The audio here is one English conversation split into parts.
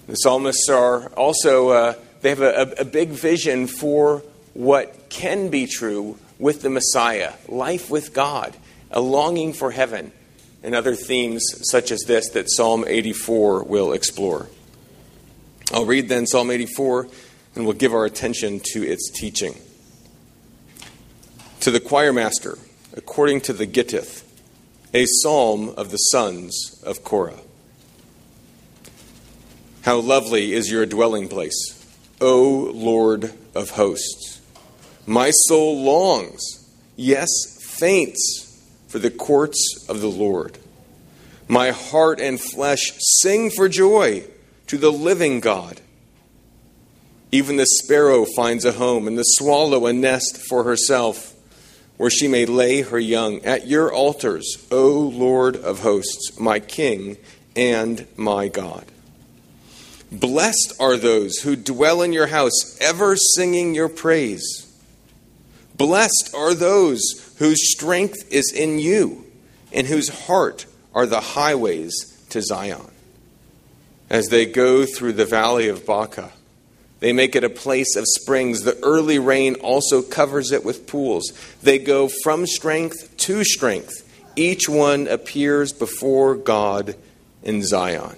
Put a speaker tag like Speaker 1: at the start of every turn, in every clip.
Speaker 1: The psalmists are also, they have a big vision for what can be true with the Messiah, life with God, a longing for heaven, and other themes such as this that Psalm 84 will explore. I'll read then Psalm 84, and we'll give our attention to its teaching. To the choir master, according to the Gittith, a psalm of the sons of Korah. How lovely is your dwelling place, O Lord of hosts. My soul longs, yes, faints, for the courts of the Lord. My heart and flesh sing for joy to the living God. Even the sparrow finds a home, and the swallow a nest for herself, where she may lay her young. At your altars, O Lord of hosts, my King and my God. Blessed are those who dwell in your house, ever singing your praise. Blessed are those whose strength is in you, and whose heart are the highways to Zion. As they go through the valley of Baca, they make it a place of springs. The early rain also covers it with pools. They go from strength to strength. Each one appears before God in Zion.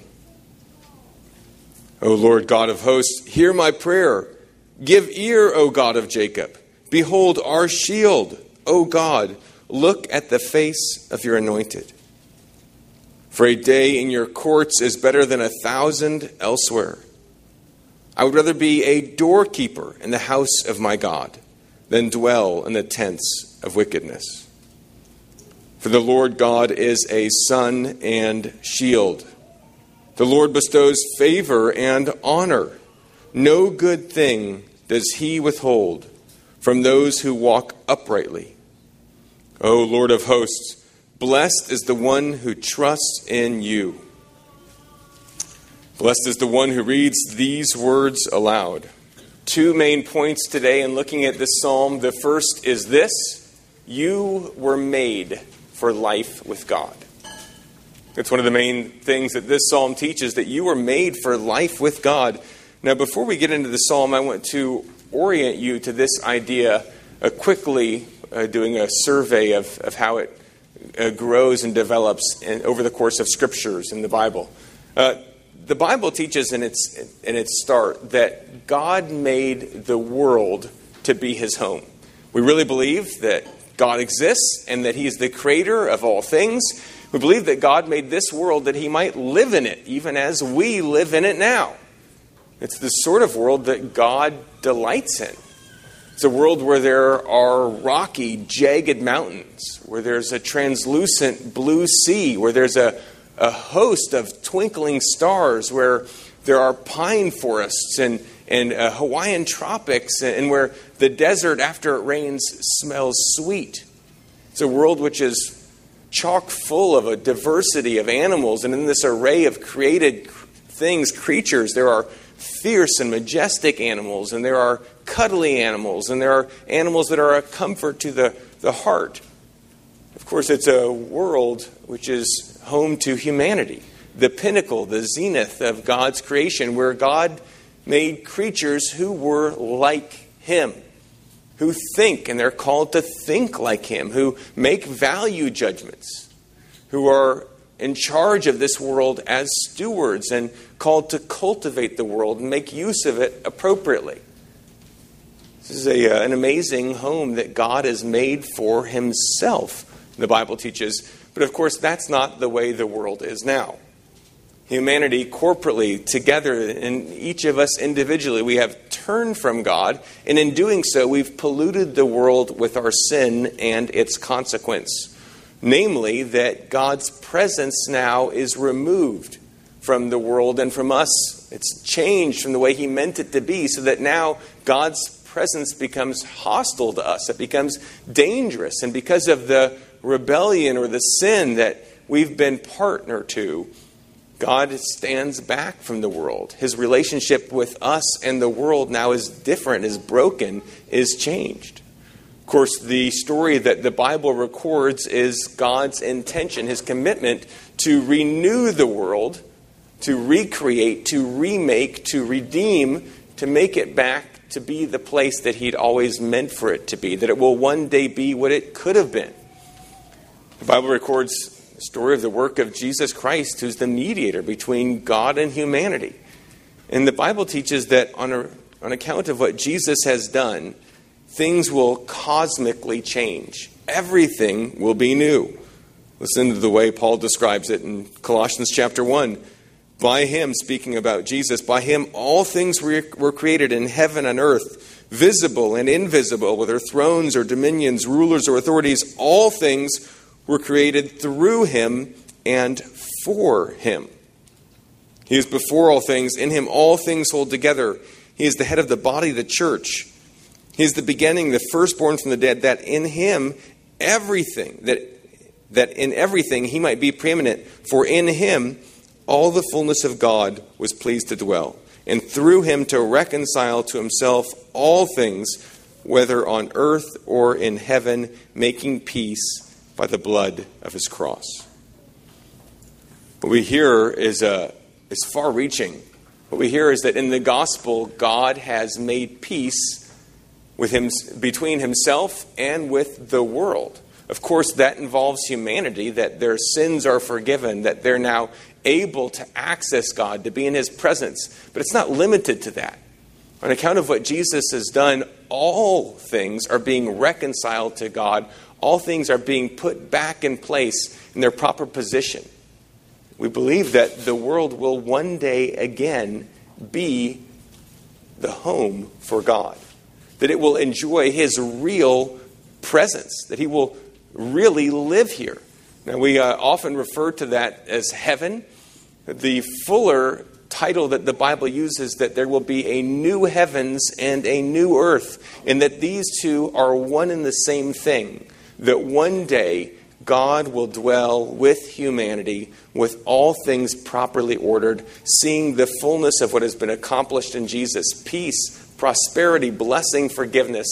Speaker 1: O Lord God of hosts, hear my prayer. Give ear, O God of Jacob. Behold our shield, O God. Look at the face of your anointed. For a day in your courts is better than 1,000 elsewhere. I would rather be a doorkeeper in the house of my God than dwell in the tents of wickedness. For the Lord God is a sun and shield. The Lord bestows favor and honor. No good thing does he withhold from those who walk uprightly. O Lord of hosts, blessed is the one who trusts in you. Blessed is the one who reads these words aloud. Two main points today in looking at this psalm. The first is this: you were made for life with God. It's one of the main things that this psalm teaches, that you were made for life with God. Now, before we get into the psalm, I want to orient you to this idea quickly, doing a survey of how it grows and develops over the course of scriptures in the Bible. The Bible teaches in its start that God made the world to be his home. We really believe that God exists and that he is the creator of all things. We believe that God made this world that he might live in it, even as we live in it now. It's the sort of world that God delights in. It's a world where there are rocky, jagged mountains, where there's a translucent blue sea, where there's a host of twinkling stars, where there are pine forests and Hawaiian tropics, and where the desert after it rains smells sweet. It's a world which is chock full of a diversity of animals, and in this array of created things, creatures, there are fierce and majestic animals, and there are cuddly animals, and there are animals that are a comfort to the heart. Of course, it's a world which is home to humanity, the pinnacle, the zenith of God's creation, where God made creatures who were like him, who think, and they're called to think like him, who make value judgments, who are in charge of this world as stewards and called to cultivate the world and make use of it appropriately. This is an amazing home that God has made for himself, the Bible teaches. But of course, that's not the way the world is now. Humanity corporately, together, and each of us individually, we have turned from God, and in doing so, we've polluted the world with our sin and its consequence. Namely, that God's presence now is removed from the world and from us. It's changed from the way he meant it to be, so that now God's presence becomes hostile to us. It becomes dangerous. And because of the rebellion or the sin that we've been partner to, God stands back from the world. His relationship with us and the world now is different, is broken, is changed. Of course, the story that the Bible records is God's intention, his commitment to renew the world to recreate, to remake, to redeem, to make it back to be the place that he'd always meant for it to be, that it will one day be what it could have been. The Bible records the story of the work of Jesus Christ, who's the mediator between God and humanity. And the Bible teaches that on account of what Jesus has done, things will cosmically change. Everything will be new. Listen to the way Paul describes it in Colossians chapter 1. By him, speaking about Jesus, by him all things were created in heaven and earth, visible and invisible, whether thrones or dominions, rulers or authorities. All things were created through him and for him. He is before all things. In him all things hold together. He is the head of the body, the church. He is the beginning, the firstborn from the dead, that in him everything, that in everything he might be preeminent. For in him all the fullness of God was pleased to dwell, and through him to reconcile to himself all things, whether on earth or in heaven, making peace by the blood of his cross. What we hear is far-reaching. What we hear is that in the gospel, God has made peace with him, between himself and with the world. Of course, that involves humanity, that their sins are forgiven, that they're now able to access God, to be in his presence. But it's not limited to that. On account of what Jesus has done, all things are being reconciled to God. All things are being put back in place in their proper position. We believe that the world will one day again be the home for God. That it will enjoy his real presence. That he will really live here. Now, we often refer to that as heaven. The fuller title that the Bible uses, that there will be a new heavens and a new earth, and that these two are one and the same thing. That one day God will dwell with humanity, with all things properly ordered, seeing the fullness of what has been accomplished in Jesus. Peace, prosperity, blessing, forgiveness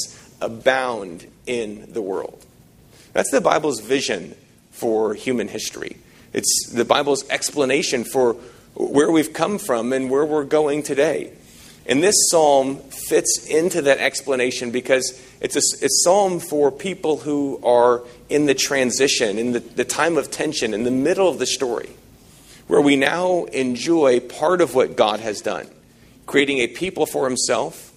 Speaker 1: abound in the world. That's the Bible's vision for human history. It's the Bible's explanation for where we've come from and where we're going today. And this psalm fits into that explanation because it's a psalm for people who are in the transition, in the time of tension, in the middle of the story, where we now enjoy part of what God has done, creating a people for himself,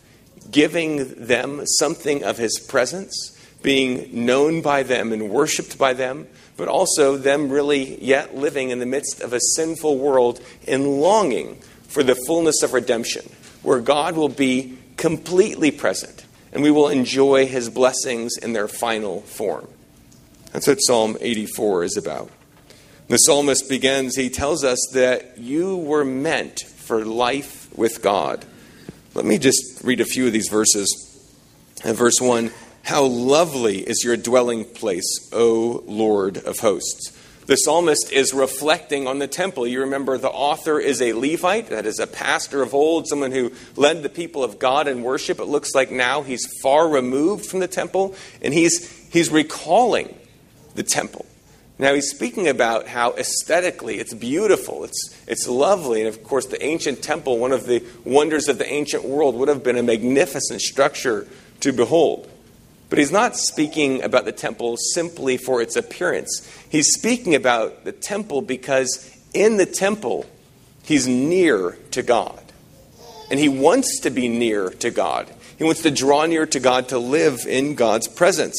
Speaker 1: giving them something of his presence, being known by them and worshipped by them, but also them really yet living in the midst of a sinful world and longing for the fullness of redemption, where God will be completely present and we will enjoy his blessings in their final form. That's what Psalm 84 is about. The psalmist begins, he tells us that you were meant for life with God. Let me just read a few of these verses. In verse 1, how lovely is your dwelling place, O Lord of hosts. The psalmist is reflecting on the temple. You remember the author is a Levite, that is a pastor of old, someone who led the people of God in worship. It looks like now he's far removed from the temple, and he's recalling the temple. Now he's speaking about how aesthetically it's beautiful, it's lovely, and of course the ancient temple, one of the wonders of the ancient world, would have been a magnificent structure to behold. But he's not speaking about the temple simply for its appearance. He's speaking about the temple because in the temple, he's near to God. And he wants to be near to God. He wants to draw near to God, to live in God's presence.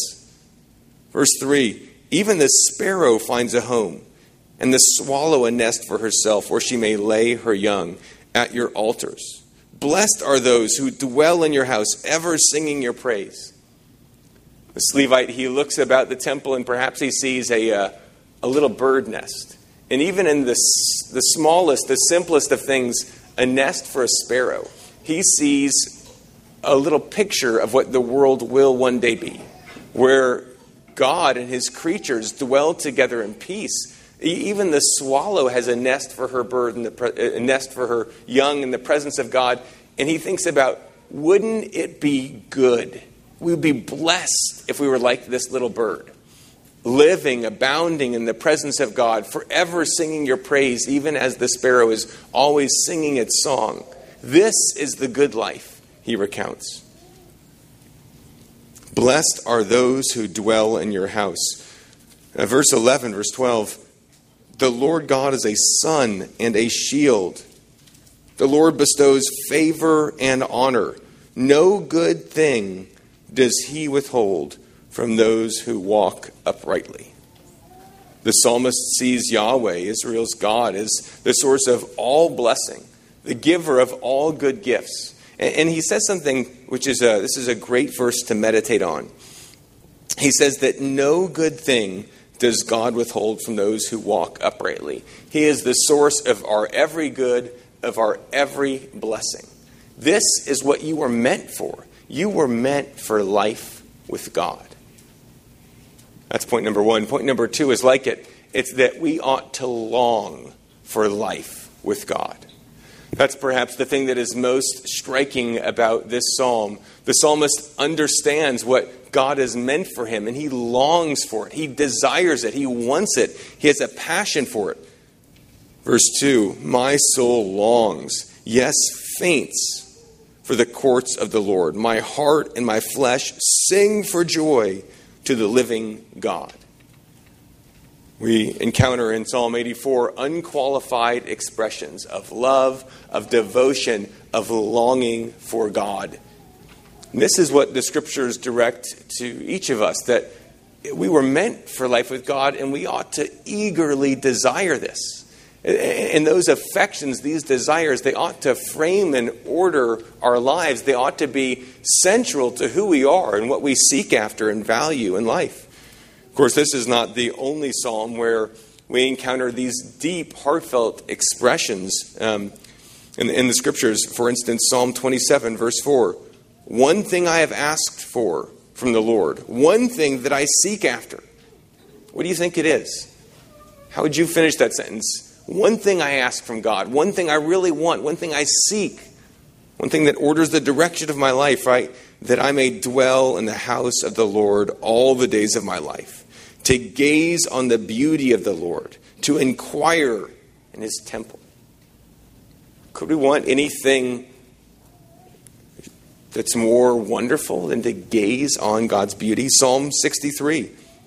Speaker 1: Verse 3, even the sparrow finds a home, and the swallow a nest for herself, where she may lay her young at your altars. Blessed are those who dwell in your house, ever singing your praise. This Levite, he looks about the temple and perhaps he sees a little bird nest. And even in the smallest, the simplest of things, a nest for a sparrow, he sees a little picture of what the world will one day be, where God and his creatures dwell together in peace. Even the swallow has a nest for her bird, and a nest for her young in the presence of God. And he thinks about, wouldn't it be good? We would be blessed if we were like this little bird. living, abounding in the presence of God, forever singing your praise, even as the sparrow is always singing its song. This is the good life, he recounts. Blessed are those who dwell in your house. Verse 11, verse 12, the Lord God is a sun and a shield. The Lord bestows favor and honor. No good thing does he withhold from those who walk uprightly. The psalmist sees Yahweh, Israel's God, as the source of all blessing, the giver of all good gifts. And he says something which is this is a great verse to meditate on. He says that no good thing does God withhold from those who walk uprightly. He is the source of our every good, of our every blessing. This is what you were meant for. You were meant for life with God. That's point number one. Point number two is like it. It's that we ought to long for life with God. That's perhaps the thing that is most striking about this psalm. The psalmist understands what God has meant for him, and he longs for it. He desires it. He wants it. He has a passion for it. Verse 2, my soul longs, yes, faints, for the courts of the Lord. My heart and my flesh sing for joy to the living God. We encounter in Psalm 84 unqualified expressions of love, of devotion, of longing for God. And this is what the Scriptures direct to each of us, that we were meant for life with God, and we ought to eagerly desire this. And those affections, these desires, they ought to frame and order our lives. They ought to be central to who we are and what we seek after and value in life. Of course, this is not the only psalm where we encounter these deep, heartfelt expressions in the Scriptures. For instance, Psalm 27, verse 4. One thing I have asked for from the Lord, one thing that I seek after. What do you think it is? How would you finish that sentence? One thing I ask from God, one thing I really want, one thing I seek, one thing that orders the direction of my life, right? That I may dwell in the house of the Lord all the days of my life, to gaze on the beauty of the Lord, to inquire in his temple. Could we want anything that's more wonderful than to gaze on God's beauty? Psalm 63.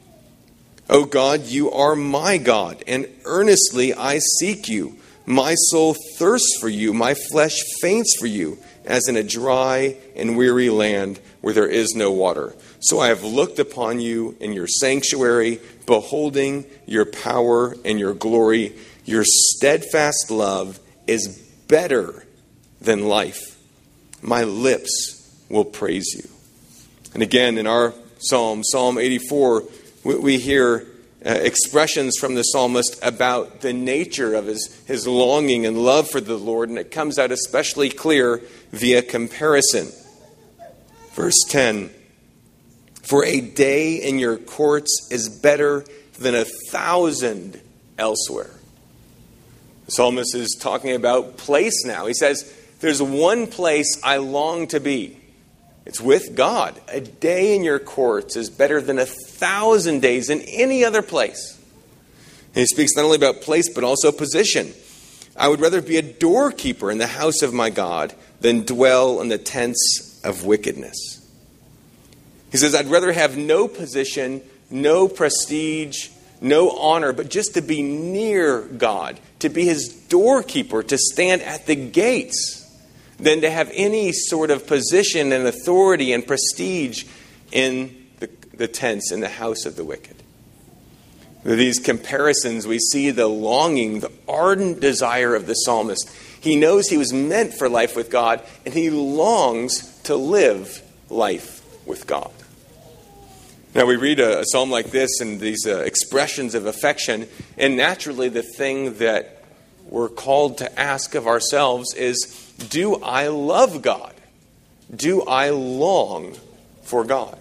Speaker 1: O God, you are my God, and earnestly I seek you. My soul thirsts for you, my flesh faints for you, as in a dry and weary land where there is no water. So I have looked upon you in your sanctuary, beholding your power and your glory. Your steadfast love is better than life. My lips will praise you. And again, in our psalm, Psalm 84, we hear expressions from the psalmist about the nature of his longing and love for the Lord, and it comes out especially clear via comparison. Verse 10, for a day in your courts is better than 1,000 elsewhere. The psalmist is talking about place now. He says, there's one place I long to be. It's with God. A day in your courts is better than 1,000 days in any other place. And he speaks not only about place, but also position. I would rather be a doorkeeper in the house of my God than dwell in the tents of wickedness. He says, I'd rather have no position, no prestige, no honor, but just to be near God, to be his doorkeeper, to stand at the gates, than to have any sort of position and authority and prestige in the tents in the house of the wicked. With these comparisons, we see the longing, the ardent desire of the psalmist. He knows he was meant for life with God, and he longs to live life with God. Now, we read a psalm like this and these expressions of affection, and naturally the thing that we're called to ask of ourselves is, do I love God? Do I long for God?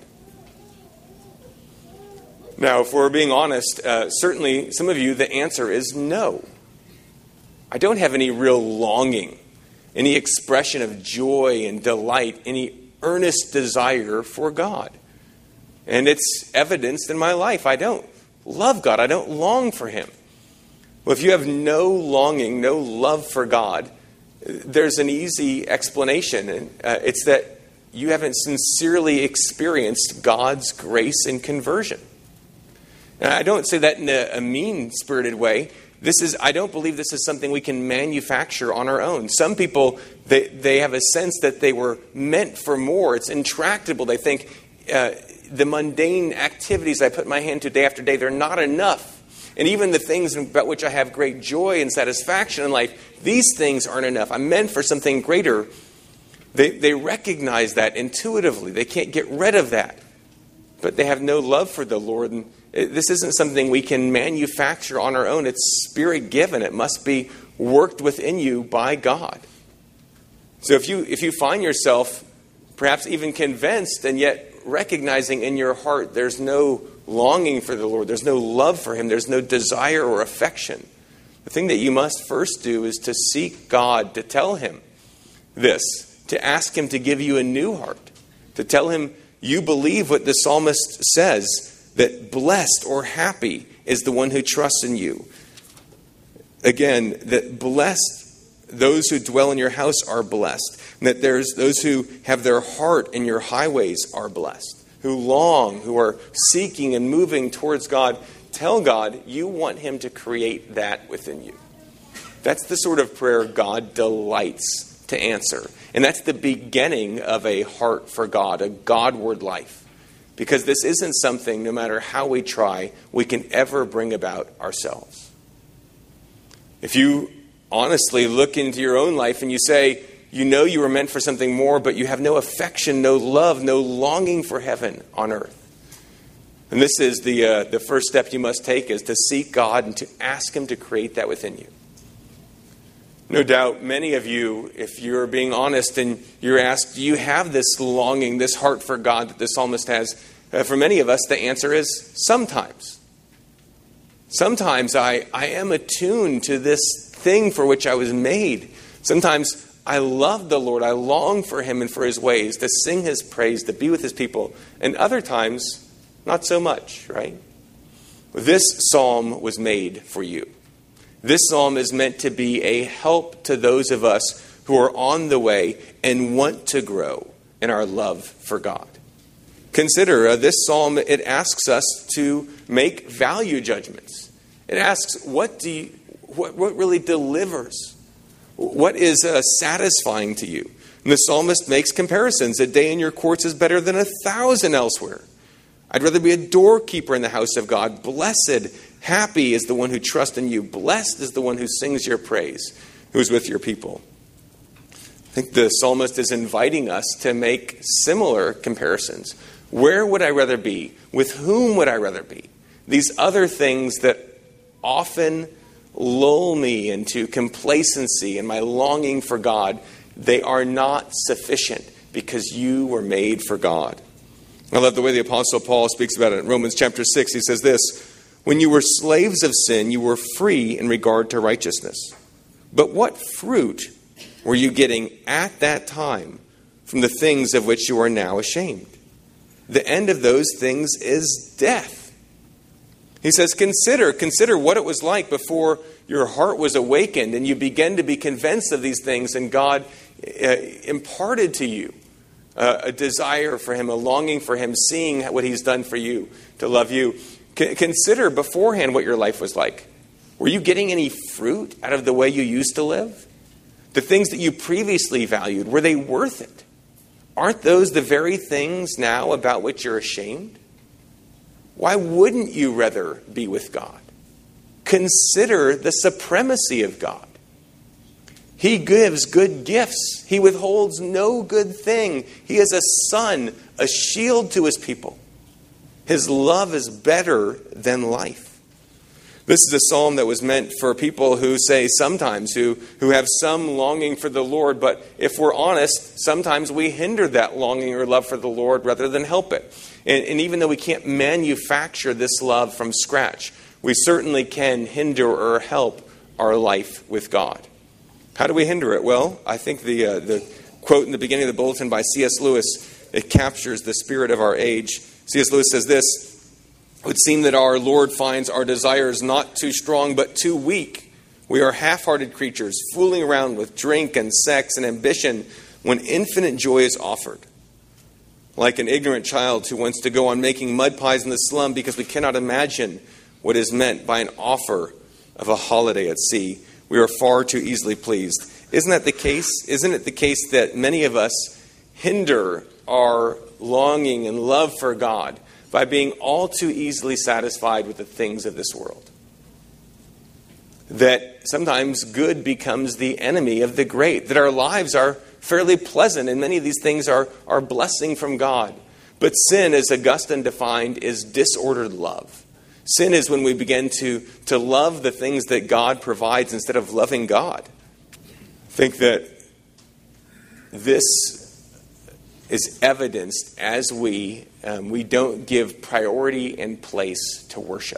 Speaker 1: Now, if we're being honest, certainly some of you, the answer is no. I don't have any real longing, any expression of joy and delight, any earnest desire for God. And it's evidenced in my life. I don't. love God. I don't long for him. Well, if you have no longing, no love for God, there's an easy explanation. And it's that you haven't sincerely experienced God's grace and conversion. And I don't say that in a mean-spirited way. I don't believe this is something we can manufacture on our own. Some people, they have a sense that they were meant for more. It's intractable. They think the mundane activities I put my hand to day after day, they're not enough. And even the things about which I have great joy and satisfaction in life, these things aren't enough. I'm meant for something greater. They recognize that intuitively. They can't get rid of that. But they have no love for the Lord. And this isn't something we can manufacture on our own. It's Spirit-given. It must be worked within you by God. So if you find yourself perhaps even convinced and yet recognizing in your heart there's no longing for the Lord, there's no love for him, there's no desire or affection, the thing that you must first do is to seek God, to tell him this, to ask him to give you a new heart, to tell him you believe what the psalmist says, that blessed or happy is the one who trusts in you. Again, that blessed, those who dwell in your house are blessed. And that there's those who have their heart in your highways are blessed. Who long, who are seeking and moving towards God. Tell God you want him to create that within you. That's the sort of prayer God delights to answer. And that's the beginning of a heart for God, a Godward life. Because this isn't something, no matter how we try, we can ever bring about ourselves. If you honestly look into your own life and you say, you know you were meant for something more, but you have no affection, no love, no longing for heaven on earth. And this is the first step you must take, is to seek God and to ask him to create that within you. No doubt many of you, if you're being honest and you're asked, do you have this longing, this heart for God that the psalmist has? For many of us, the answer is sometimes. Sometimes I am attuned to this thing for which I was made. Sometimes I love the Lord. I long for him and for his ways, to sing his praise, to be with his people. And other times, not so much, right? This psalm was made for you. This psalm is meant to be a help to those of us who are on the way and want to grow in our love for God. Consider this psalm, it asks us to make value judgments. It asks, what really delivers? What is satisfying to you? And the psalmist makes comparisons. A day in your courts is better than 1,000 elsewhere. I'd rather be a doorkeeper in the house of God. Blessed, happy is the one who trusts in you. Blessed is the one who sings your praise, who is with your people. I think the psalmist is inviting us to make similar comparisons. Where would I rather be? With whom would I rather be? These other things that often lull me into complacency and my longing for God, they are not sufficient because you were made for God. I love the way the Apostle Paul speaks about it in Romans chapter 6. He says this, when you were slaves of sin, you were free in regard to righteousness. But what fruit were you getting at that time from the things of which you are now ashamed? The end of those things is death. He says, consider what it was like before your heart was awakened and you began to be convinced of these things, and God imparted to you a desire for him, a longing for him, seeing what he's done for you, to love you. Consider beforehand what your life was like. Were you getting any fruit out of the way you used to live? The things that you previously valued, were they worth it? Aren't those the very things now about which you're ashamed? Why wouldn't you rather be with God? Consider the supremacy of God. He gives good gifts. He withholds no good thing. He is a sun, a shield to his people. His love is better than life. This is a psalm that was meant for people who say sometimes, who have some longing for the Lord, but if we're honest, sometimes we hinder that longing or love for the Lord rather than help it. And even though we can't manufacture this love from scratch, we certainly can hinder or help our life with God. How do we hinder it? Well, I think the quote in the beginning of the bulletin by C.S. Lewis, it captures the spirit of our age. C.S. Lewis says this, It would seem that our Lord finds our desires not too strong but too weak. We are half-hearted creatures, fooling around with drink and sex and ambition when infinite joy is offered. Like an ignorant child who wants to go on making mud pies in the slum because we cannot imagine what is meant by an offer of a holiday at sea. We are far too easily pleased. Isn't that the case? Isn't it the case that many of us hinder our longing and love for God by being all too easily satisfied with the things of this world? That sometimes good becomes the enemy of the great. That our lives are fairly pleasant and many of these things are blessing from God. But sin, as Augustine defined, is disordered love. Sin is when we begin to love the things that God provides instead of loving God. I think that this is evidenced as we don't give priority and place to worship.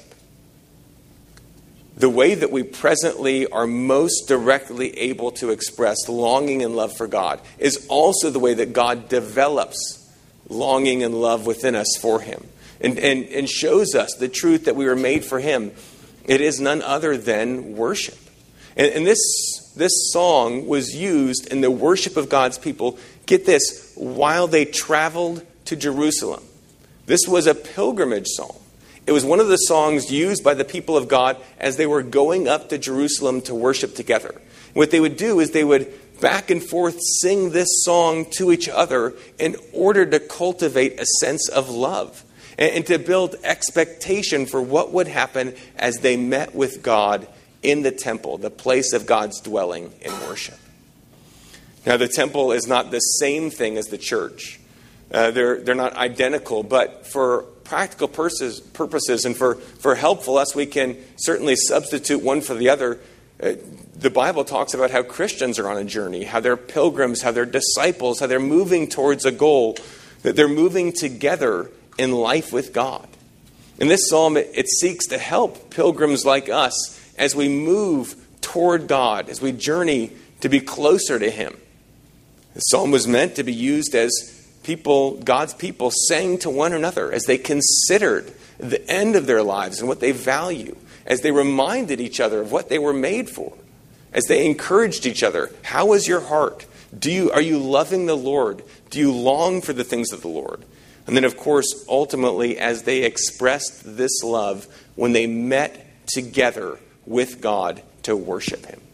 Speaker 1: The way that we presently are most directly able to express longing and love for God is also the way that God develops longing and love within us for Him and shows us the truth that we were made for Him. It is none other than worship. And this song was used in the worship of God's people, get this, while they traveled to Jerusalem. This was a pilgrimage song. It was one of the songs used by the people of God as they were going up to Jerusalem to worship together. What they would do is they would back and forth sing this song to each other in order to cultivate a sense of love and to build expectation for what would happen as they met with God in the temple, the place of God's dwelling in worship. Now, the temple is not the same thing as the church. They're not identical, but for practical purposes and for helpful us, we can certainly substitute one for the other. The Bible talks about how Christians are on a journey, how they're pilgrims, how they're disciples, how they're moving towards a goal, that they're moving together in life with God. In this psalm, it seeks to help pilgrims like us as we move toward God, as we journey to be closer to Him. The psalm was meant to be used as God's people sang to one another as they considered the end of their lives and what they value, as they reminded each other of what they were made for, as they encouraged each other. How is your heart? Are you loving the Lord? Do you long for the things of the Lord? And then, of course, ultimately, as they expressed this love when they met together with God to worship Him.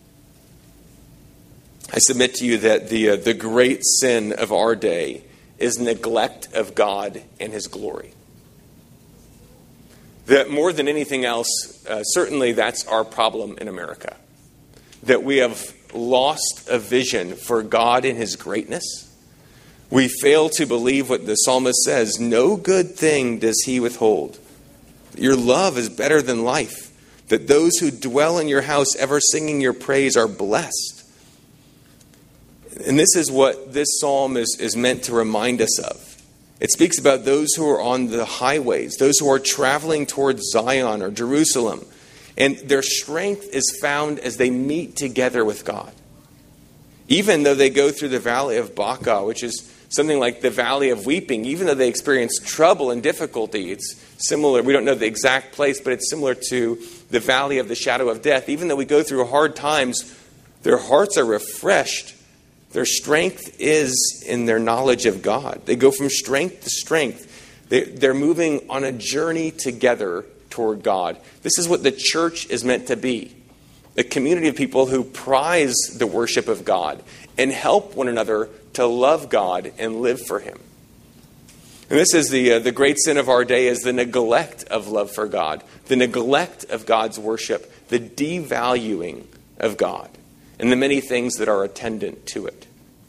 Speaker 1: I submit to you that the great sin of our day is neglect of God and His glory. That more than anything else, certainly that's our problem in America. That we have lost a vision for God and His greatness. We fail to believe what the psalmist says, no good thing does He withhold. Your love is better than life. That those who dwell in your house ever singing your praise are blessed. And this is what this psalm is meant to remind us of. It speaks about those who are on the highways, those who are traveling towards Zion or Jerusalem. And their strength is found as they meet together with God. Even though they go through the valley of Baca, which is something like the valley of weeping, even though they experience trouble and difficulty, it's similar. We don't know the exact place, but it's similar to the valley of the shadow of death. Even though we go through hard times, their hearts are refreshed. Their strength is in their knowledge of God. They go from strength to strength. They're moving on a journey together toward God. This is what the church is meant to be. A community of people who prize the worship of God and help one another to love God and live for Him. And this is the great sin of our day, is the neglect of love for God, the neglect of God's worship, the devaluing of God, and the many things that are attendant to it.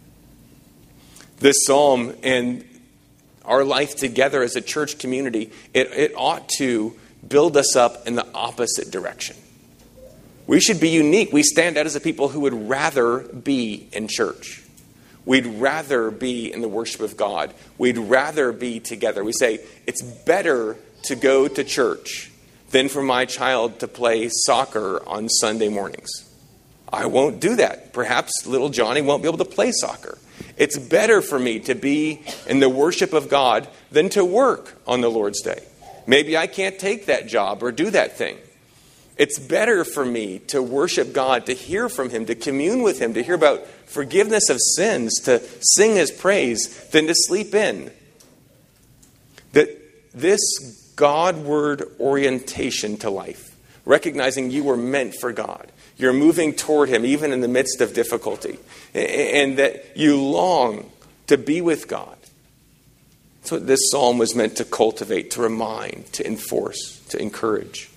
Speaker 1: This psalm and our life together as a church community, it ought to build us up in the opposite direction. We should be unique. We stand out as a people who would rather be in church. We'd rather be in the worship of God. We'd rather be together. We say, it's better to go to church than for my child to play soccer on Sunday mornings. I won't do that. Perhaps little Johnny won't be able to play soccer. It's better for me to be in the worship of God than to work on the Lord's day. Maybe I can't take that job or do that thing. It's better for me to worship God, to hear from Him, to commune with Him, to hear about forgiveness of sins, to sing His praise, than to sleep in. That this Godward orientation to life, recognizing you were meant for God, you're moving toward Him even in the midst of difficulty, and that you long to be with God. That's what this psalm was meant to cultivate, to remind, to enforce, to encourage.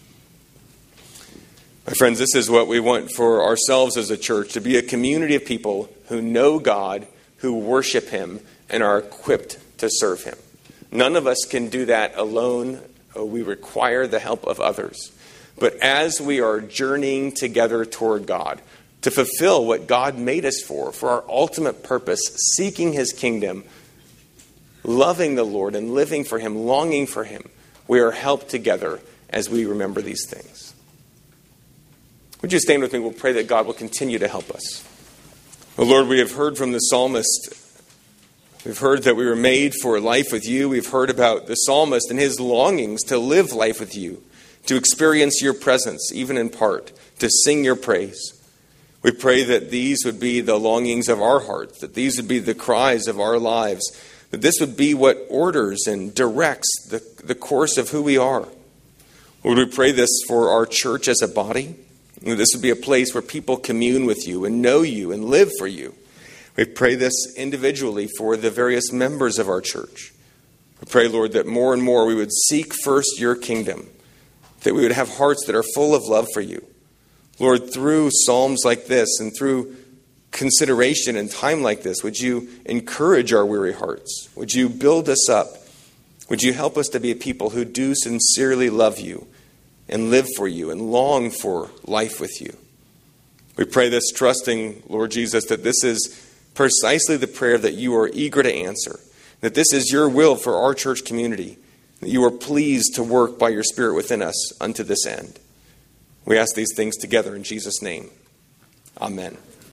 Speaker 1: My friends, this is what we want for ourselves as a church, to be a community of people who know God, who worship Him, and are equipped to serve Him. None of us can do that alone. We require the help of others. But as we are journeying together toward God, to fulfill what God made us for our ultimate purpose, seeking His kingdom, loving the Lord and living for Him, longing for Him, we are helped together as we remember these things. Would you stand with me? We'll pray that God will continue to help us. Oh Lord, we have heard from the psalmist. We've heard that we were made for life with you. We've heard about the psalmist and his longings to live life with you, to experience your presence, even in part, to sing your praise. We pray that these would be the longings of our hearts, that these would be the cries of our lives, that this would be what orders and directs the course of who we are. Lord, we pray this for our church as a body. This would be a place where people commune with you and know you and live for you. We pray this individually for the various members of our church. We pray, Lord, that more and more we would seek first your kingdom, that we would have hearts that are full of love for you. Lord, through psalms like this and through consideration and time like this, would you encourage our weary hearts? Would you build us up? Would you help us to be a people who do sincerely love you and live for you and long for life with you? We pray this trusting, Lord Jesus, that this is precisely the prayer that you are eager to answer, that this is your will for our church community, that you are pleased to work by your Spirit within us unto this end. We ask these things together in Jesus' name. Amen.